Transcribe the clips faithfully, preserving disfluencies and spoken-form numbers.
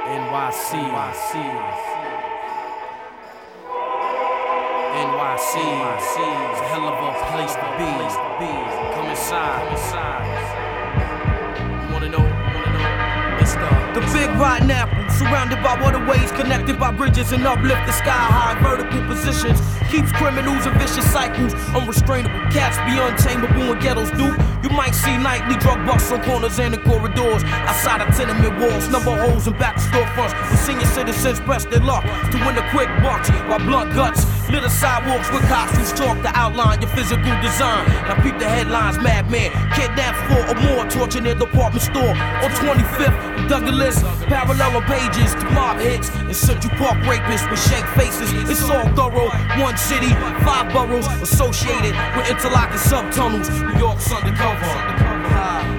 N Y C. N Y C. N Y C. It's a hell of a place to be. Come inside. Wanna know? Wanna know? Mister The big rotten apple, surrounded by waterways, connected by bridges and uplifted sky-high vertical positions, keeps criminals in vicious cycles, unrestrainable. Cats be untamable when ghettos do. You might see nightly drug busts on corners and in corridors, outside of tenement walls, number holes and back storefronts, where senior citizens press their luck to win the quick bucks, while blunt guts litter sidewalks with cops who talk to outline your physical design. Now peep the headlines: madman kidnapped four or more, tortured near department store on twenty-fifth. Douglas, parallel pages to mob hits and Central Park rapists with shake faces. It's all thorough. One city, five boroughs associated with interlocking subtunnels. New York's undercover. undercover.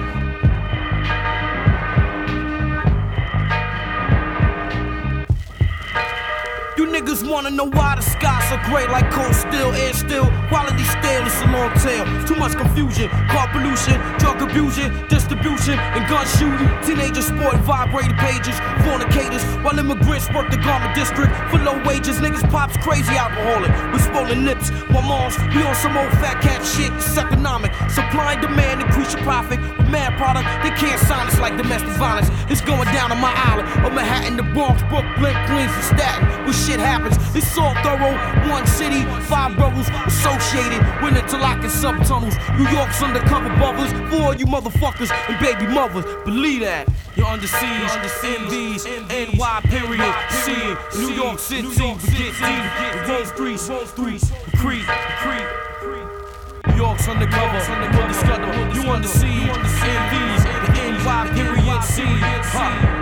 You niggas wanna know why the skies are gray like cold steel, air steel, quality steel, it's a long tail. Too much confusion, car pollution, drug abusion, distribution, and gun shooting. Teenagers sporting vibrated pages, fornicators, while immigrants work the garment district for low wages. Niggas pops crazy alcoholic with swollen lips, while moms be on some old fat cat shit. It's economic, supply and demand, increase your profit with mad product. They can't sign us like domestic violence. It's going down on my island of Manhattan, the Bronx, Brooklyn, Queens, and Staten. With shit happens, it's all thorough. One city, five boroughs associated with interlocking subtunnels. New York's undercover brothers for all you motherfuckers and baby mothers. Believe that. You're under siege, N V's, N Y period, C, New York City, forget D, Wall Street, Wall Street, Creek, Creek. New York's undercover, you under siege, N V's, N Y period, C, ha.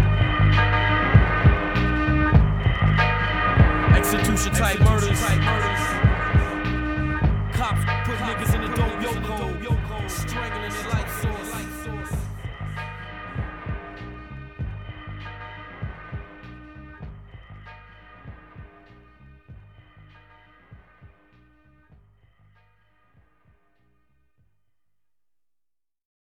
Execution type murders.